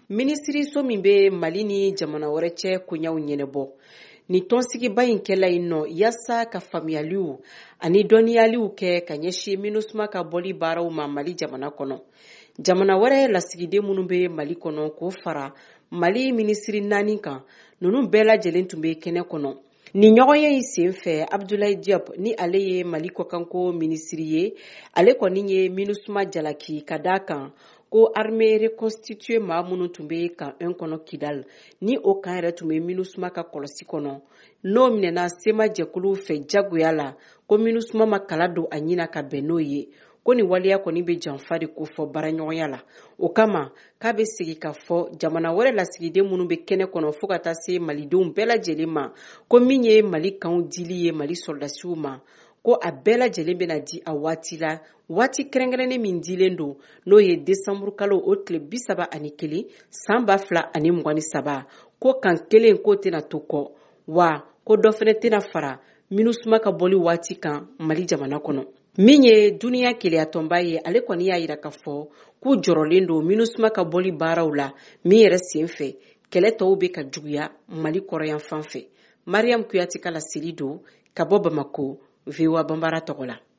Minisiriso min bɛ Mali ni jamana wɛrɛ cɛ koɲaw ɲɛnɛbɔ ni tɔnsigiba in kɛla yen nɔ yasa ka faamuyaliw ani dɔnniyaliw kɛ ka ɲɛsin MINUSMA ka bɔli baaraw ma Mali jamana kɔnɔ. Jamana wɛrɛ lasigiden minnu bɛ Mali kɔnɔ k'o fara Mali minisiri 4 kan ninnu bɛɛ lajɛlen tun bɛ kɛnɛ kɔnɔ. Ni ɲɔgɔnye in sen fɛ Abdoulaye Diop ni ale ye Mali kɔkanko minisiri ye, ale kɔni ye MINUSMA jalaki ka d'a kan ko armée reconstituée maa minnu tun bɛ kan 1 kɔnɔ Kidal ni o kan yɛrɛ tun bɛ MINUSMA ka kɔlɔsi kɔnɔ. N'o minɛna sema jɛkulu fɛ jagoya la ko MINUSMA ma kala don a ɲina ka bɛn n'o ye. Ko ni waliya kɔni bɛ janfa de ko fɔ baaraɲɔgɔnya la. O kama k'a bɛ segin ka fɔ jamana wɛrɛ lasigiden minnu bɛ kɛnɛ kɔnɔ fo ka taa se malidenw bɛɛ lajɛlen ma ko min ye Mali kanw dili ye Mali soldasiw ma ko a bɛɛ lajɛlen bɛna di a waati la, waati kɛrɛnkɛrɛnnen min dilen don n'o ye décembre kalo o tile 31 san 2023 ko kan kelen k'o tɛna to kɔ wa ko dɔ fɛnɛ tɛna fara MINUSMA ka bɔli waati kan Mali jamana kɔnɔ. Min ye duniya keleyatɔnba ye ale kɔni y'a yira k'a fɔ k'u jɔrɔlen don MINUSMA ka bɔli baaraw la min yɛrɛ sen fɛ kɛlɛ tɔw bɛ ka juguya Mali kɔrɔyan fan fɛ. Mariam Kuyate ka laseli don ka bɔ Bamako, VOA Bambara tɔgɔ la.